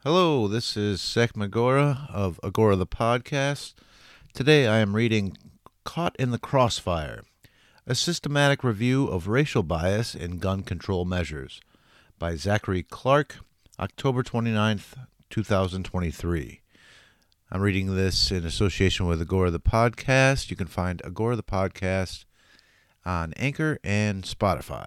Hello, this is Sek Magora of Agora the Podcast. Today I am reading Caught in the Crossfire, a systematic review of racial bias in gun control measures by Zachary Clark, October 29th, 2023. I'm reading this in association with Agora the Podcast. You can find Agora the Podcast on Anchor and Spotify.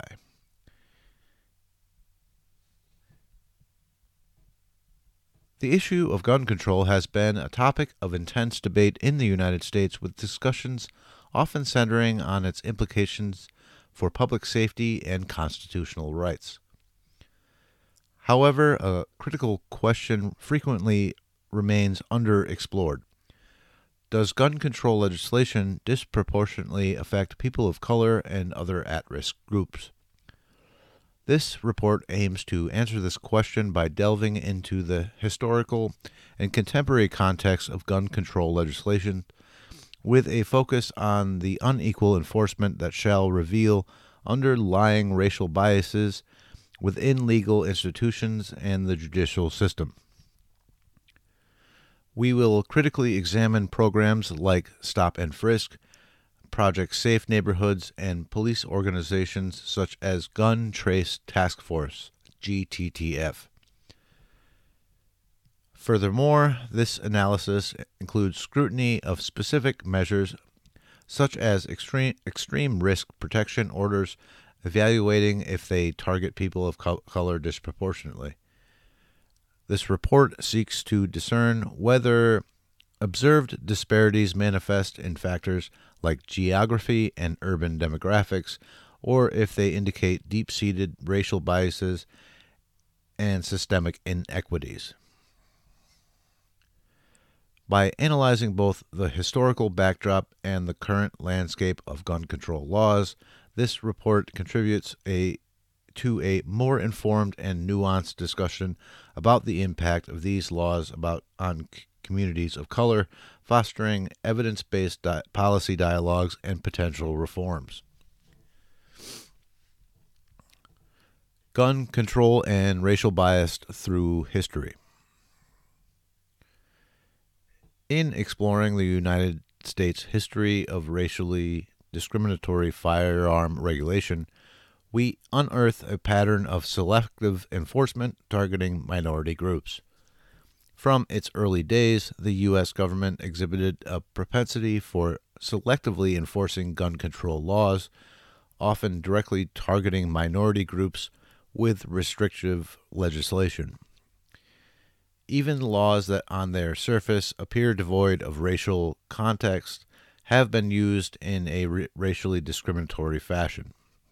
The issue of gun control has been a topic of intense debate in the United States, with discussions often centering on its implications for public safety and constitutional rights. However, a critical question frequently remains underexplored. Does gun control legislation disproportionately affect people of color and other at-risk groups? This report aims to answer this question by delving into the historical and contemporary context of gun control legislation, with a focus on the unequal enforcement that shall reveal underlying racial biases within legal institutions and the judicial system. We will critically examine programs like Stop and Frisk, Project Safe Neighborhoods, and police organizations such as Gun Trace Task Force, GTTF. Furthermore, this analysis includes scrutiny of specific measures such as extreme risk protection orders, evaluating if they target people of color disproportionately. This report seeks to discern whether observed disparities manifest in factors like geography and urban demographics, or if they indicate deep-seated racial biases and systemic inequities. By analyzing both the historical backdrop and the current landscape of gun control laws, this report contributes to a more informed and nuanced discussion about the impact of these laws on communities of color, fostering evidence-based policy dialogues and potential reforms. Gun control and racial bias through history. In exploring the United States history of racially discriminatory firearm regulation, we unearth a pattern of selective enforcement targeting minority groups. From its early days, the U.S. government exhibited a propensity for selectively enforcing gun control laws, often directly targeting minority groups with restrictive legislation. Even laws that on their surface appear devoid of racial context have been used in a racially discriminatory fashion.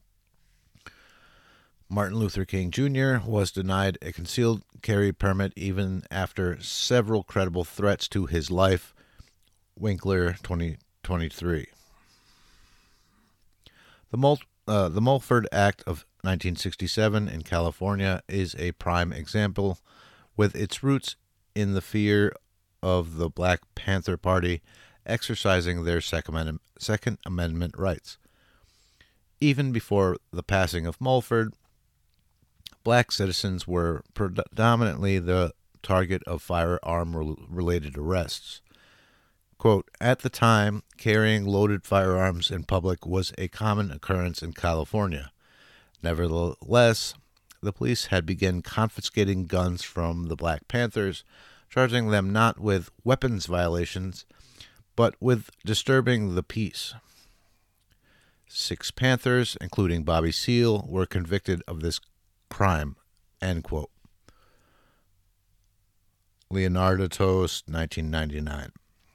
Martin Luther King Jr. was denied a concealed carry permit even after several credible threats to his life. Winkler, 2023. The Mulford Act of 1967 in California is a prime example, with its roots in the fear of the Black Panther Party exercising their Second Amendment rights. Even before the passing of Mulford, Black citizens were predominantly the target of firearm-related arrests. Quote, at the time, carrying loaded firearms in public was a common occurrence in California. Nevertheless, the police had begun confiscating guns from the Black Panthers, charging them not with weapons violations, but with disturbing the peace. 6 Panthers, including Bobby Seale, were convicted of this crime, end quote. Leonardo Tost, 1999.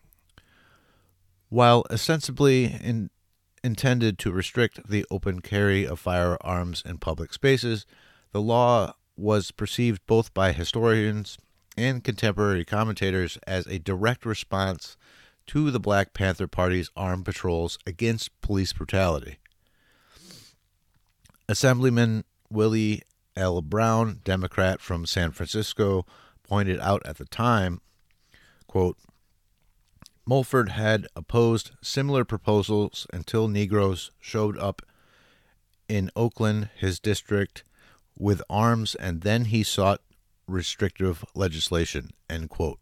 While ostensibly intended to restrict the open carry of firearms in public spaces, the law was perceived both by historians and contemporary commentators as a direct response to the Black Panther Party's armed patrols against police brutality. Assemblyman Willie L. Brown, Democrat from San Francisco, pointed out at the time, quote, Mulford had opposed similar proposals until Negroes showed up in Oakland, his district, with arms, and then he sought restrictive legislation, end quote.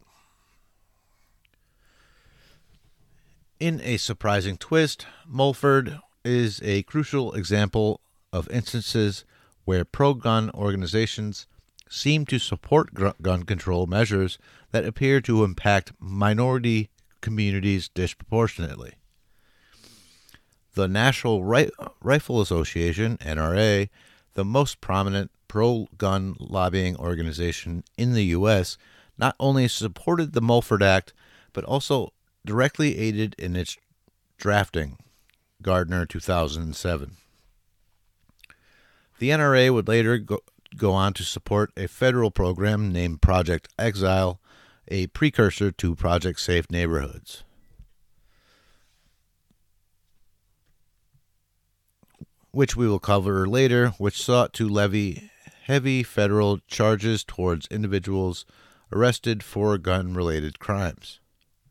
In a surprising twist, Mulford is a crucial example of instances where pro-gun organizations seem to support gun control measures that appear to impact minority communities disproportionately. The National Rifle Association, NRA, the most prominent pro-gun lobbying organization in the U.S., not only supported the Mulford Act, but also directly aided in its drafting, Gardner, 2007. The NRA would later go on to support a federal program named Project Exile, a precursor to Project Safe Neighborhoods, which we will cover later, which sought to levy heavy federal charges towards individuals arrested for gun-related crimes.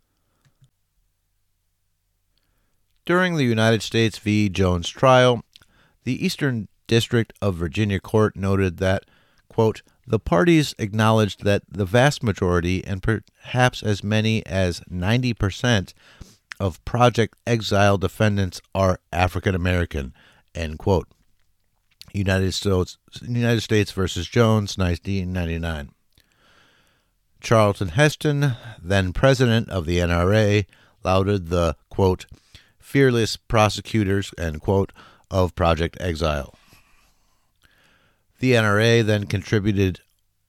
During the United States v. Jones trial, the Eastern District of Virginia Court noted that, quote, the parties acknowledged that the vast majority, and perhaps as many as 90% of Project Exile defendants are African American, end quote. United States versus Jones, 1999. Charlton Heston, then president of the NRA, lauded the, quote, fearless prosecutors, end quote, of Project Exile. The NRA then contributed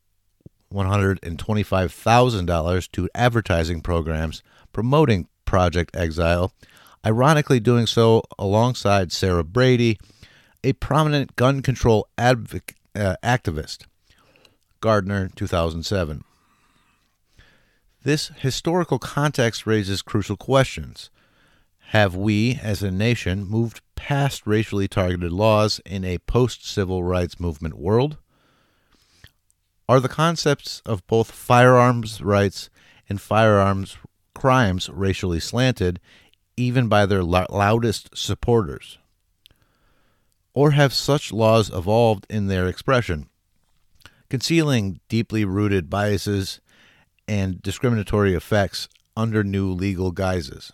$125,000 to advertising programs promoting Project Exile, ironically doing so alongside Sarah Brady, a prominent gun control activist. Gardner, 2007. This historical context raises crucial questions. Have we, as a nation, moved past racially targeted laws in a post-civil rights movement world? Are the concepts of both firearms rights and firearms crimes racially slanted, even by their loudest supporters? Or have such laws evolved in their expression, concealing deeply rooted biases and discriminatory effects under new legal guises?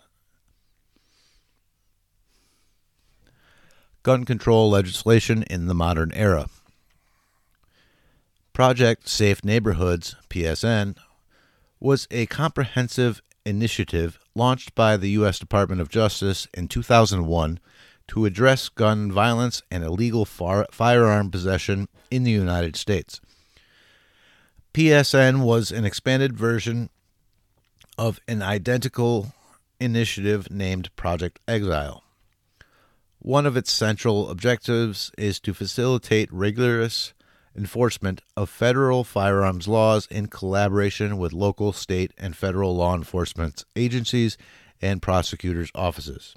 Gun control legislation in the modern era. Project Safe Neighborhoods, PSN, was a comprehensive initiative launched by the U.S. Department of Justice in 2001 to address gun violence and illegal firearm possession in the United States. PSN was an expanded version of an identical initiative named Project Exile. One of its central objectives is to facilitate rigorous enforcement of federal firearms laws in collaboration with local, state, and federal law enforcement agencies and prosecutors' offices.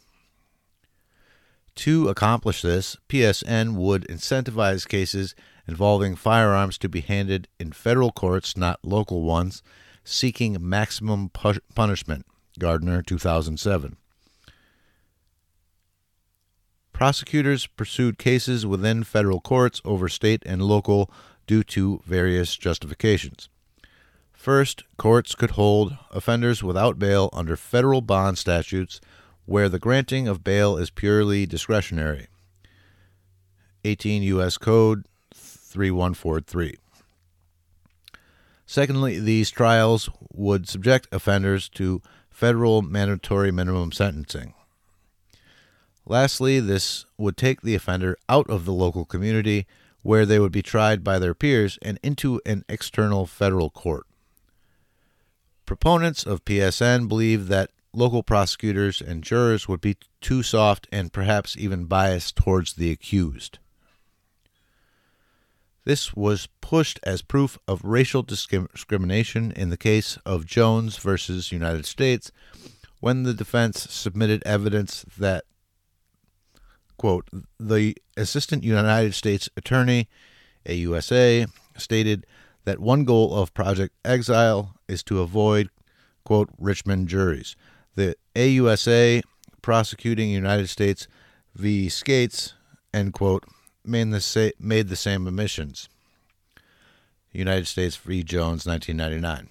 To accomplish this, PSN would incentivize cases involving firearms to be handled in federal courts, not local ones, seeking maximum punishment. Gardner, 2007. Prosecutors pursued cases within federal courts over state and local due to various justifications. First, courts could hold offenders without bail under federal bond statutes where the granting of bail is purely discretionary. 18 U.S. Code 3143. Secondly, these trials would subject offenders to federal mandatory minimum sentencing. Lastly, this would take the offender out of the local community where they would be tried by their peers and into an external federal court. Proponents of PSN believe that local prosecutors and jurors would be too soft and perhaps even biased towards the accused. This was pushed as proof of racial discrimination in the case of Jones versus United States when the defense submitted evidence that, quote, the Assistant United States Attorney, AUSA, stated that one goal of Project Exile is to avoid, quote, Richmond juries. The AUSA prosecuting United States v. Skates, end quote, made the same omissions. United States v. Jones, 1999.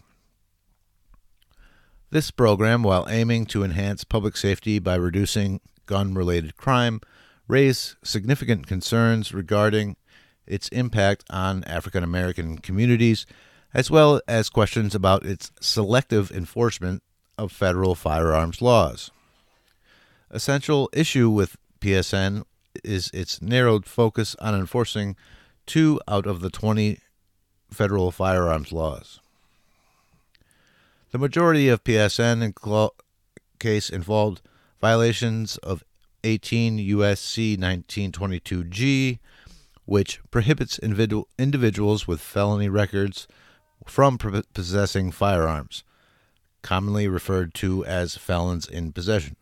This program, while aiming to enhance public safety by reducing gun-related crime, raised significant concerns regarding its impact on African American communities, as well as questions about its selective enforcement of federal firearms laws. A central issue with PSN is its narrowed focus on enforcing 2 out of the 20 federal firearms laws. The majority of PSN case involved violations of 18 U.S.C. 1922G, which prohibits individuals with felony records from possessing firearms, commonly referred to as felons in possession,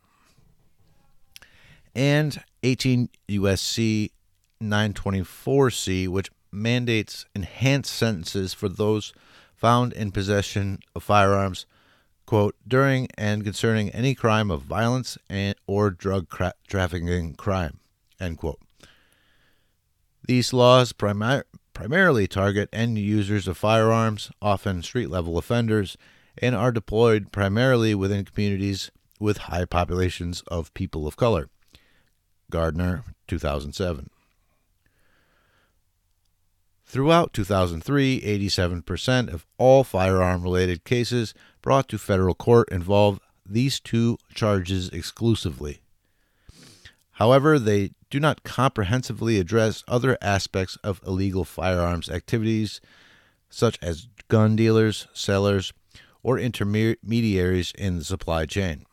and 18 U.S.C. 924C, which mandates enhanced sentences for those found in possession of firearms, quote, during and concerning any crime of violence or drug trafficking crime, end quote. These laws primarily target end users of firearms, often street-level offenders, and are deployed primarily within communities with high populations of people of color. Gardner, 2007. Throughout 2003, 87% of all firearm-related cases brought to federal court involve these 2 charges exclusively. However, they do not comprehensively address other aspects of illegal firearms activities, such as gun dealers, sellers, or intermediaries in the supply chain.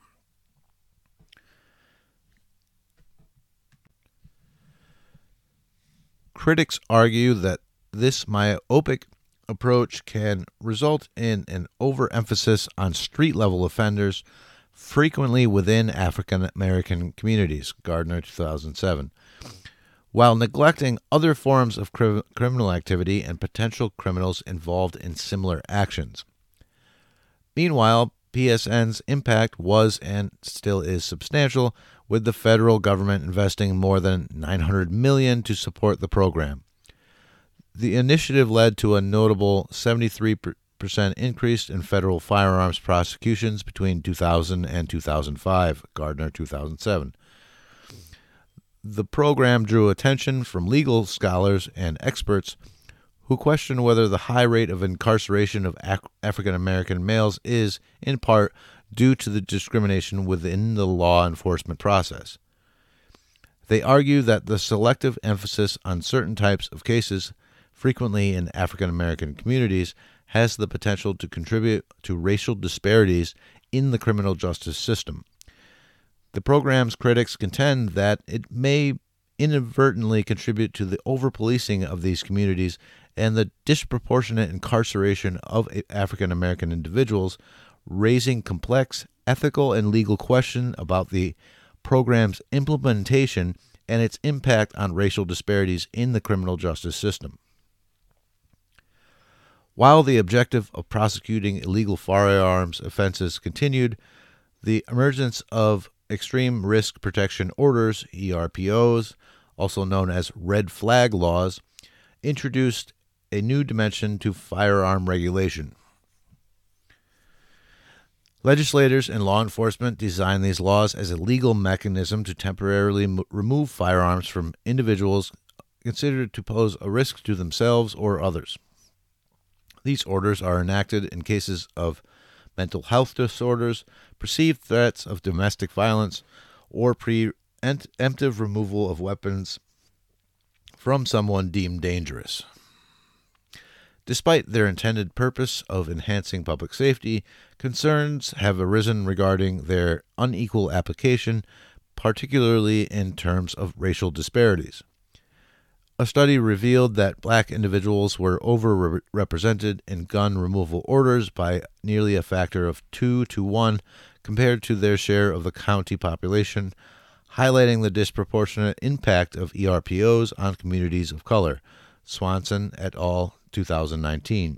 Critics argue that this myopic approach can result in an overemphasis on street-level offenders, frequently within African American communities, Gardner, 2007, while neglecting other forms of criminal activity and potential criminals involved in similar actions. Meanwhile, PSN's impact was and still is substantial, with the federal government investing more than $900 million to support the program. The initiative led to a notable 73% increase in federal firearms prosecutions between 2000 and 2005, Gardner, 2007. The program drew attention from legal scholars and experts who question whether the high rate of incarceration of African American males is, in part, due to the discrimination within the law enforcement process. They argue that the selective emphasis on certain types of cases, frequently in African American communities, has the potential to contribute to racial disparities in the criminal justice system. The program's critics contend that it may inadvertently contribute to the over-policing of these communities and the disproportionate incarceration of African American individuals, raising complex ethical and legal questions about the program's implementation and its impact on racial disparities in the criminal justice system. While the objective of prosecuting illegal firearms offenses continued, the emergence of Extreme Risk Protection Orders, ERPOs, also known as red flag laws, introduced a new dimension to firearm regulation. Legislators and law enforcement designed these laws as a legal mechanism to temporarily remove firearms from individuals considered to pose a risk to themselves or others. These orders are enacted in cases of mental health disorders, perceived threats of domestic violence, or preemptive removal of weapons from someone deemed dangerous. Despite their intended purpose of enhancing public safety, concerns have arisen regarding their unequal application, particularly in terms of racial disparities. A study revealed that black individuals were overrepresented in gun removal orders by nearly a factor of 2 to 1 compared to their share of the county population, highlighting the disproportionate impact of ERPOs on communities of color. Swanson et al., 2019.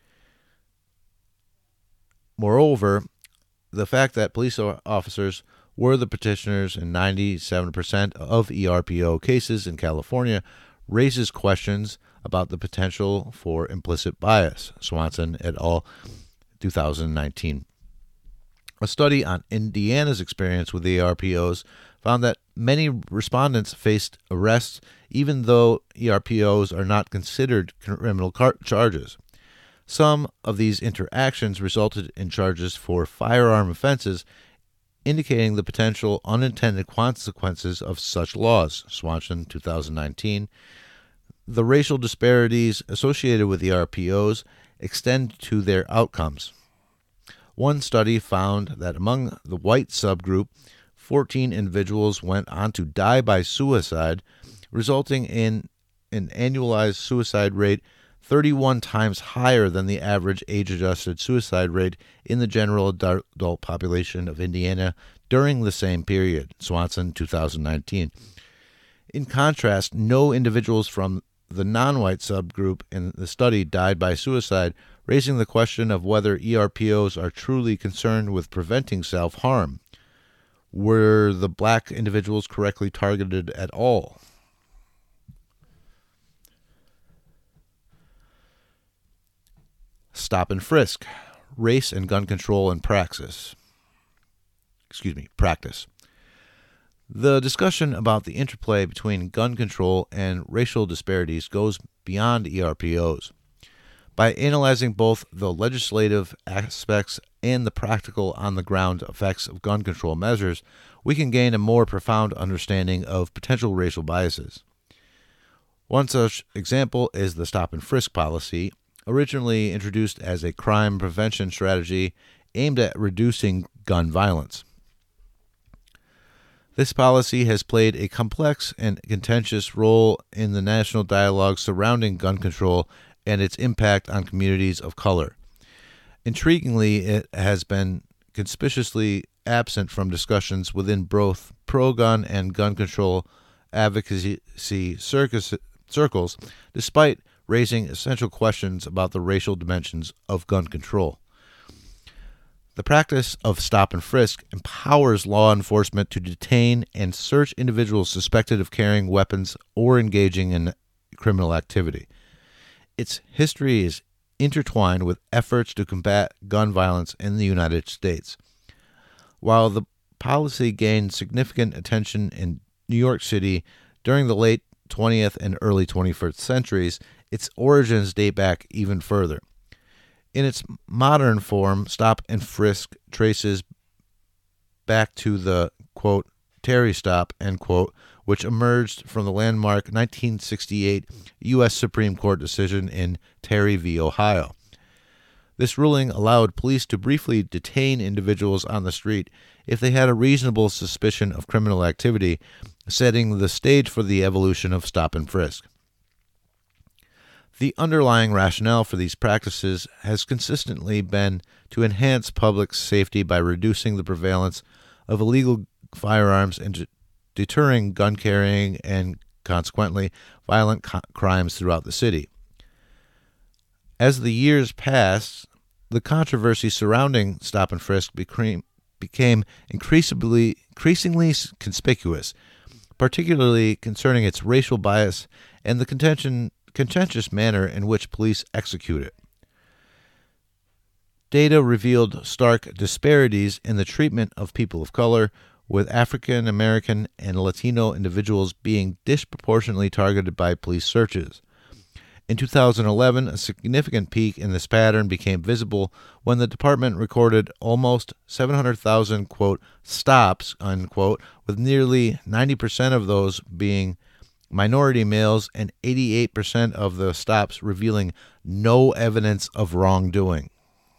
Moreover, the fact that police officers were the petitioners in 97% of ERPO cases in California raises questions about the potential for implicit bias. Swanson et al., 2019. A study on Indiana's experience with the ERPOs found that many respondents faced arrests even though ERPOs are not considered criminal charges. Some of these interactions resulted in charges for firearm offenses, indicating the potential unintended consequences of such laws. Swanson, 2019. The racial disparities associated with ERPOs extend to their outcomes. One study found that among the white subgroup, 14 individuals went on to die by suicide, resulting in an annualized suicide rate 31 times higher than the average age-adjusted suicide rate in the general adult population of Indiana during the same period. Swanson, 2019. In contrast, no individuals from the non-white subgroup in the study died by suicide, raising the question of whether ERPOs are truly concerned with preventing self-harm. Were the black individuals correctly targeted at all? Stop and frisk, race and gun control and practice. The discussion about the interplay between gun control and racial disparities goes beyond ERPOs. By analyzing both the legislative aspects and the practical on-the-ground effects of gun control measures, we can gain a more profound understanding of potential racial biases. One such example is the stop and frisk policy, originally introduced as a crime prevention strategy aimed at reducing gun violence. This policy has played a complex and contentious role in the national dialogue surrounding gun control and its impact on communities of color. Intriguingly, it has been conspicuously absent from discussions within both pro-gun and gun control advocacy circles, despite raising essential questions about the racial dimensions of gun control. The practice of stop and frisk empowers law enforcement to detain and search individuals suspected of carrying weapons or engaging in criminal activity. Its history is intertwined with efforts to combat gun violence in the United States. While the policy gained significant attention in New York City during the late 20th and early 21st centuries, its origins date back even further. In its modern form, stop and frisk traces back to the, quote, Terry stop, end quote, which emerged from the landmark 1968 U.S. Supreme Court decision in Terry v. Ohio. This ruling allowed police to briefly detain individuals on the street if they had a reasonable suspicion of criminal activity, setting the stage for the evolution of stop and frisk. The underlying rationale for these practices has consistently been to enhance public safety by reducing the prevalence of illegal firearms and deterring gun carrying and, consequently, violent crimes throughout the city. As the years passed, the controversy surrounding stop and frisk became increasingly conspicuous, particularly concerning its racial bias and the contentious manner in which police execute it. Data revealed stark disparities in the treatment of people of color, with African American and Latino individuals being disproportionately targeted by police searches. In 2011, a significant peak in this pattern became visible when the department recorded almost 700,000, quote, stops, unquote, with nearly 90% of those being minority males and 88% of the stops revealing no evidence of wrongdoing.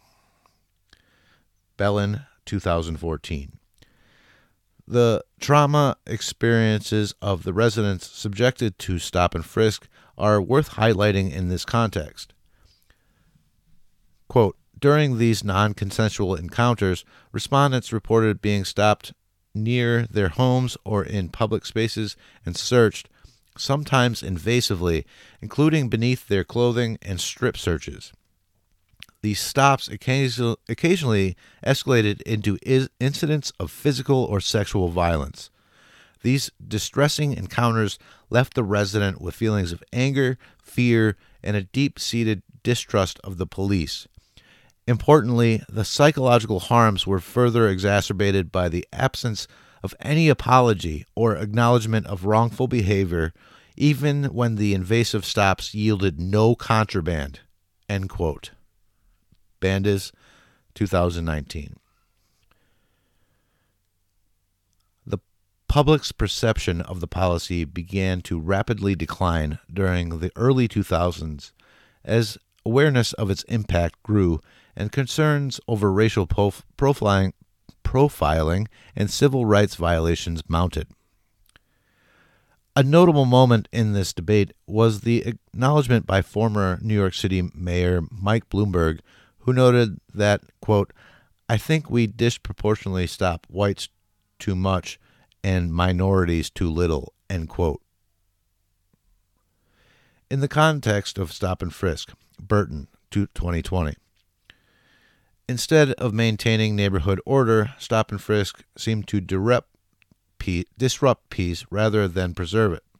Bellin, 2014. The trauma experiences of the residents subjected to stop and frisk are worth highlighting in this context. Quote, during these non-consensual encounters, respondents reported being stopped near their homes or in public spaces and searched, sometimes invasively, including beneath their clothing, and strip searches. These stops occasionally escalated into incidents of physical or sexual violence. These distressing encounters left the resident with feelings of anger, fear, and a deep-seated distrust of the police. Importantly, the psychological harms were further exacerbated by the absence of any apology or acknowledgement of wrongful behavior, even when the invasive stops yielded no contraband. End quote. Bandes, 2019. The public's perception of the policy began to rapidly decline during the early 2000s as awareness of its impact grew and concerns over racial profiling and civil rights violations mounted. A notable moment in this debate was the acknowledgement by former New York City Mayor Mike Bloomberg, who noted that, quote, "I think we disproportionately stop whites too much and minorities too little," end quote. In the context of stop and frisk, Burton, 2020. Instead of maintaining neighborhood order, stop and frisk seemed to disrupt peace rather than preserve it.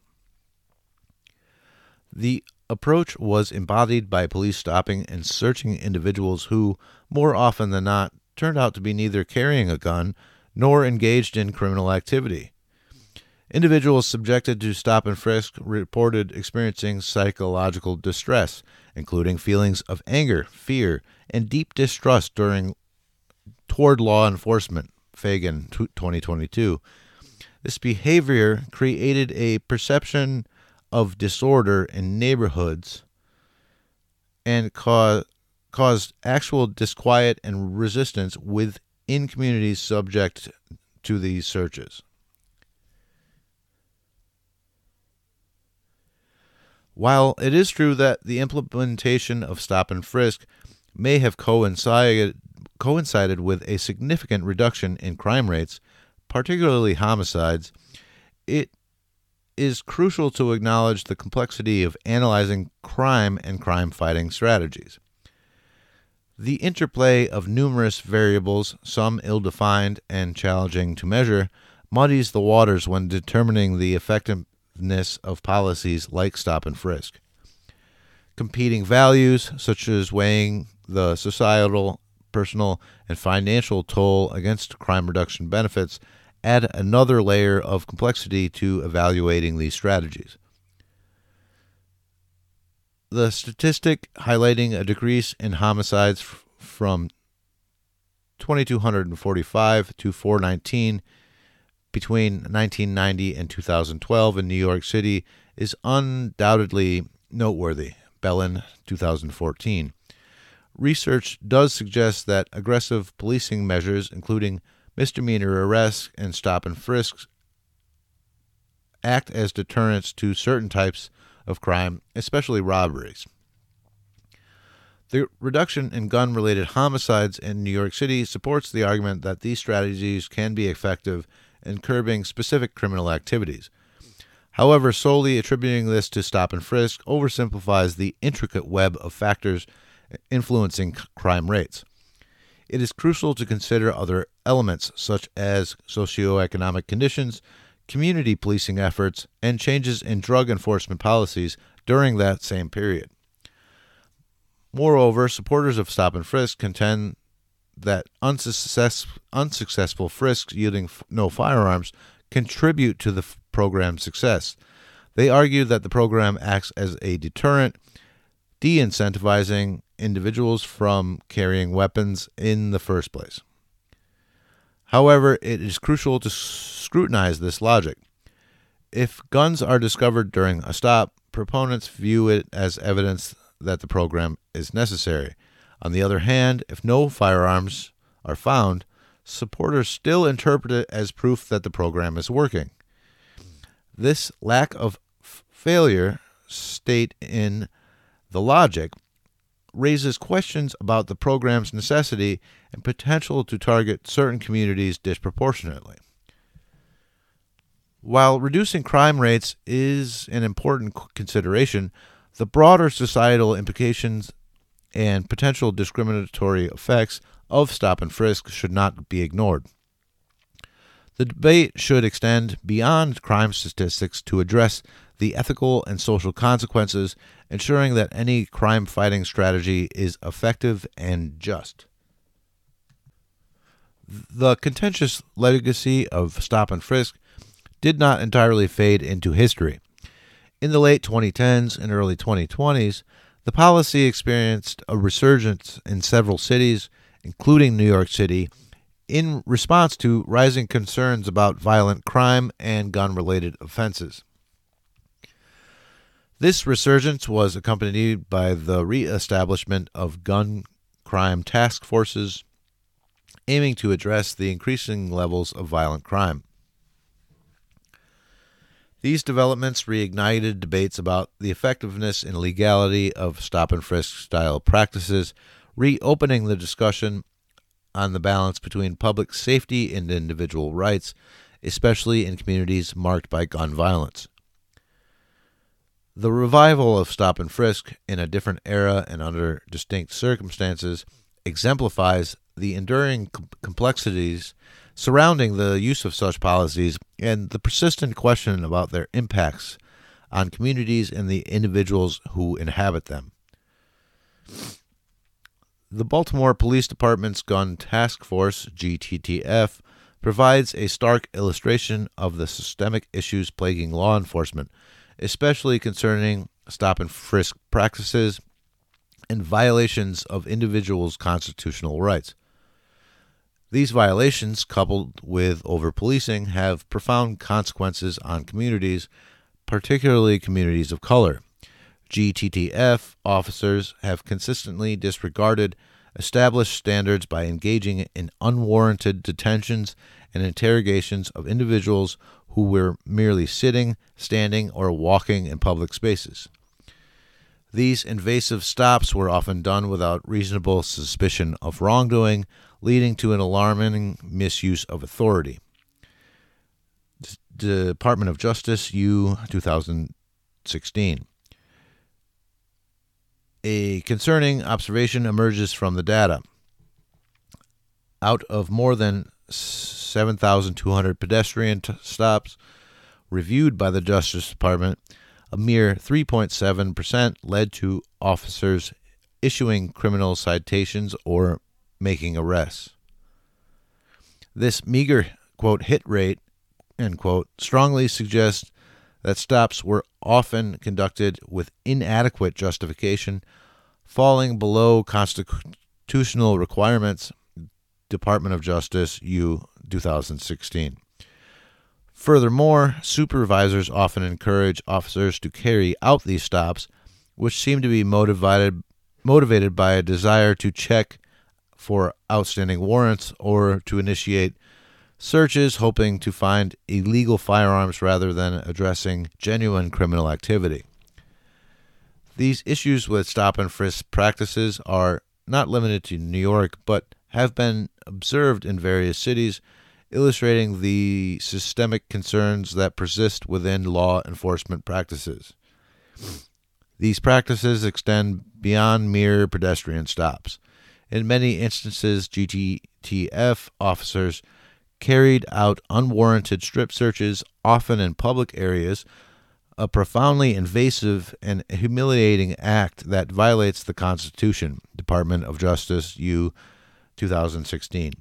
The approach was embodied by police stopping and searching individuals who, more often than not, turned out to be neither carrying a gun nor engaged in criminal activity. Individuals subjected to stop and frisk reported experiencing psychological distress, including feelings of anger, fear, and deep distrust toward law enforcement, Fagan, 2022. This behavior created a perception of disorder in neighborhoods and caused actual disquiet and resistance within communities subject to these searches. While it is true that the implementation of stop and frisk may have coincided with a significant reduction in crime rates, particularly homicides, it is crucial to acknowledge the complexity of analyzing crime and crime-fighting strategies. The interplay of numerous variables, some ill-defined and challenging to measure, muddies the waters when determining the effectiveness of policies like stop and frisk. Competing values, such as weighing the societal, personal, and financial toll against crime reduction benefits, add another layer of complexity to evaluating these strategies. The statistic highlighting a decrease in homicides from 2,245 to 419 between 1990 and 2012 in New York City is undoubtedly noteworthy. Bellin, 2014. Research does suggest that aggressive policing measures, including misdemeanor arrests and stop and frisks, act as deterrents to certain types of crime, especially robberies. The reduction in gun-related homicides in New York City supports the argument that these strategies can be effective in curbing specific criminal activities. However, solely attributing this to stop and frisk oversimplifies the intricate web of factors influencing crime rates. It is crucial to consider other elements such as socioeconomic conditions, community policing efforts, and changes in drug enforcement policies during that same period. Moreover, supporters of stop and frisk contend that unsuccessful frisks yielding no firearms contribute to the program's success. They argue that the program acts as a deterrent, de-incentivizing individuals from carrying weapons in the first place. However, it is crucial to scrutinize this logic. If guns are discovered during a stop, proponents view it as evidence that the program is necessary. On the other hand, if no firearms are found, supporters still interpret it as proof that the program is working. This lack of failure state in the logic raises questions about the program's necessity and potential to target certain communities disproportionately. While reducing crime rates is an important consideration, the broader societal implications and potential discriminatory effects of stop and frisk should not be ignored. The debate should extend beyond crime statistics to address the ethical and social consequences, ensuring that any crime-fighting strategy is effective and just. The contentious legacy of stop and frisk did not entirely fade into history. In the late 2010s and early 2020s, the policy experienced a resurgence in several cities, including New York City, in response to rising concerns about violent crime and gun-related offenses. This resurgence was accompanied by the re-establishment of gun crime task forces aiming to address the increasing levels of violent crime. These developments reignited debates about the effectiveness and legality of stop-and-frisk style practices, reopening the discussion on the balance between public safety and individual rights, especially in communities marked by gun violence. The revival of stop and frisk in a different era and under distinct circumstances exemplifies the enduring complexities surrounding the use of such policies and the persistent question about their impacts on communities and the individuals who inhabit them. The Baltimore Police Department's Gun Task Force, GTTF, provides a stark illustration of the systemic issues plaguing law enforcement, especially concerning stop-and-frisk practices and violations of individuals' constitutional rights. These violations, coupled with over-policing, have profound consequences on communities, particularly communities of color. GTTF officers have consistently disregarded established standards by engaging in unwarranted detentions and interrogations of individuals who were merely sitting, standing, or walking in public spaces. These invasive stops were often done without reasonable suspicion of wrongdoing, leading to an alarming misuse of authority. Department of Justice, U. 2016. A concerning observation emerges from the data. Out of more than 7,200 pedestrian stops reviewed by the Justice Department, a mere 3.7% led to officers issuing criminal citations or making arrests. This meager, quote, hit rate, end quote, strongly suggests that stops were often conducted with inadequate justification, falling below constitutional requirements. Department of Justice, U. 2016. Furthermore, supervisors often encourage officers to carry out these stops, which seem to be motivated by a desire to check for outstanding warrants or to initiate searches hoping to find illegal firearms rather than addressing genuine criminal activity. These issues with stop-and-frisk practices are not limited to New York, but have been observed in various cities, illustrating the systemic concerns that persist within law enforcement practices. These practices extend beyond mere pedestrian stops. In many instances, GTTF officers carried out unwarranted strip searches, often in public areas, a profoundly invasive and humiliating act that violates the Constitution. Department of Justice, U. 2016.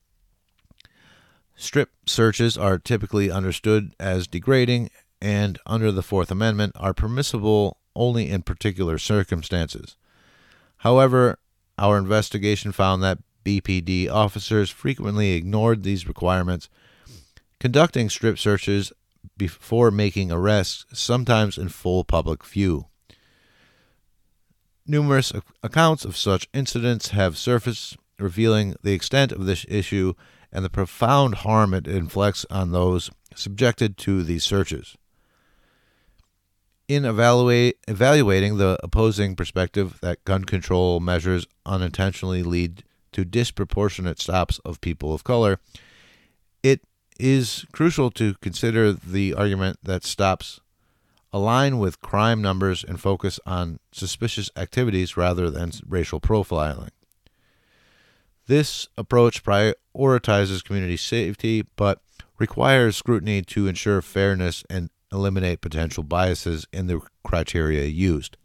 Strip searches are typically understood as degrading and, under the Fourth Amendment, are permissible only in particular circumstances. However, our investigation found that BPD officers frequently ignored these requirements, conducting strip searches before making arrests, sometimes in full public view. Numerous accounts of such incidents have surfaced, revealing the extent of this issue and the profound harm it inflicts on those subjected to these searches. In evaluating the opposing perspective that gun control measures unintentionally lead to disproportionate stops of people of color, it is crucial to consider the argument that stops align with crime numbers and focus on suspicious activities rather than racial profiling. This approach prioritizes community safety, but requires scrutiny to ensure fairness and eliminate potential biases in the criteria used.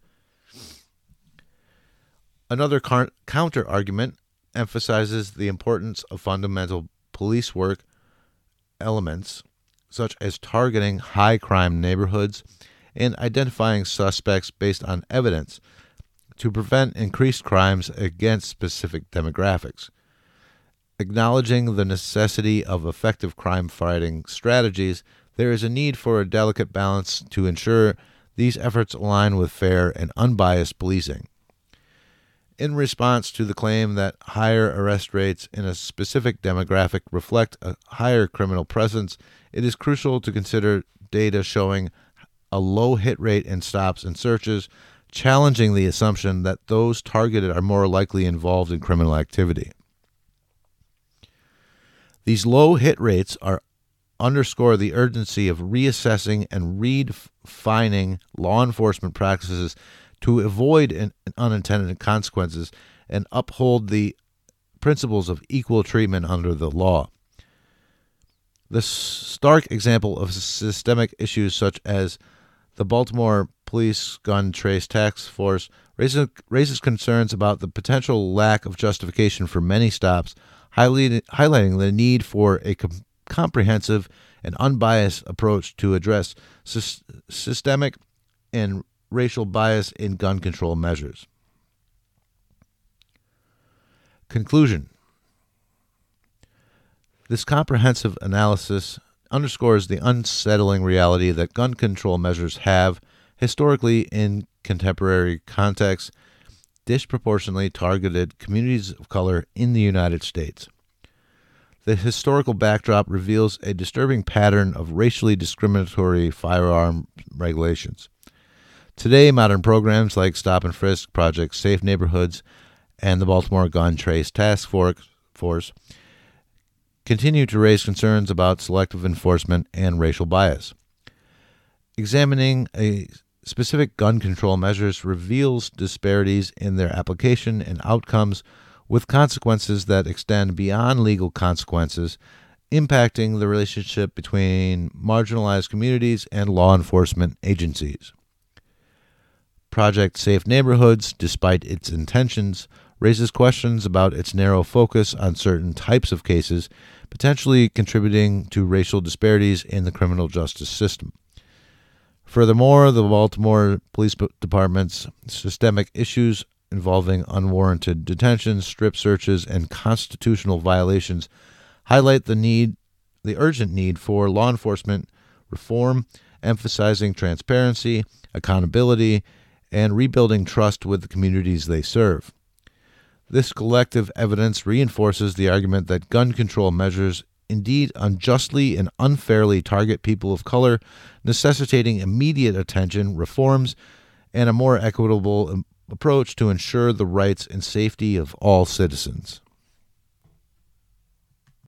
Another counter-argument emphasizes the importance of fundamental police work elements, such as targeting high-crime neighborhoods and identifying suspects based on evidence to prevent increased crimes against specific demographics. Acknowledging the necessity of effective crime-fighting strategies, there is a need for a delicate balance to ensure these efforts align with fair and unbiased policing. In response to the claim that higher arrest rates in a specific demographic reflect a higher criminal presence, it is crucial to consider data showing a low hit rate in stops and searches, challenging the assumption that those targeted are more likely involved in criminal activity. These low hit rates underscore the urgency of reassessing and redefining law enforcement practices to avoid unintended consequences and uphold the principles of equal treatment under the law. The stark example of systemic issues such as the Baltimore Police Gun Trace Task Force raises concerns about the potential lack of justification for many stops, highlighting the need for a comprehensive and unbiased approach to address systemic and racial bias in gun control measures. Conclusion. This comprehensive analysis underscores the unsettling reality that gun control measures have, historically in contemporary contexts, disproportionately targeted communities of color in the United States. The historical backdrop reveals a disturbing pattern of racially discriminatory firearm regulations. Today, modern programs like Stop and Frisk, Project Safe Neighborhoods, and the Baltimore Gun Trace Task Force continue to raise concerns about selective enforcement and racial bias. Examining a specific gun control measures reveals disparities in their application and outcomes, with consequences that extend beyond legal consequences, impacting the relationship between marginalized communities and law enforcement agencies. Project Safe Neighborhoods, despite its intentions, raises questions about its narrow focus on certain types of cases, potentially contributing to racial disparities in the criminal justice system. Furthermore, the Baltimore Police Department's systemic issues involving unwarranted detentions, strip searches, and constitutional violations highlight the urgent need for law enforcement reform, emphasizing transparency, accountability, and rebuilding trust with the communities they serve. This collective evidence reinforces the argument that gun control measures indeed unjustly and unfairly target people of color, necessitating immediate attention, reforms, and a more equitable approach to ensure the rights and safety of all citizens.